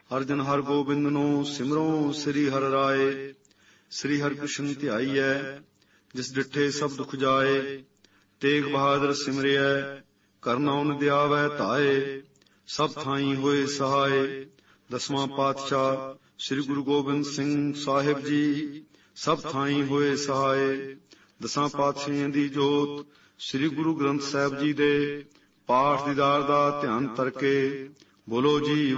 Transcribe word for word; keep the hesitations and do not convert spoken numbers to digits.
ਅਰਜਨ ਹਰ ਗੋਬਿੰਦ ਨੂੰ ਸਿਮਰੋ ਸ੍ਰੀ ਹਰਿ ਰਾਏ। ਸ੍ਰੀ ਹਰਿ ਕ੍ਰਿਸ਼ਨ ਧਿਆਈਐ ਜਿਸ ਡਿਠੇ ਸਭ ਦੁਖ ਜਾਏ। ਤੇਗ ਬਹਾਦਰ ਸਿਮਰਿਐ ਕਰਨਾ ਉਨ ਦਿਆਵੈ ਧਾਏ। ਸਭ ਥਾਈ ਹੋਏ ਸਹਾਏ। ਦਸਵਾਂ ਪਾਤਸ਼ਾਹ ਸ੍ਰੀ ਗੁਰੂ ਗੋਬਿੰਦ ਸਿੰਘ ਸਾਹਿਬ ਜੀ ਸਭ ਥਾਈ ਹੋਏ ਸਹਾਏ। ਦਸਾਂ ਪਾਤਸ਼ਾਹੀਆਂ ਦੀ ਜੋਤ ਸ੍ਰੀ ਗੁਰੂ ਗ੍ਰੰਥ ਸਾਹਿਬ ਜੀ ਦੇ ਪਾਠ ਦੀਦਾਰ ਦਾ ਧਿਆਨ ਧਰ ਕੇ ਬੋਲੋ ਜੀ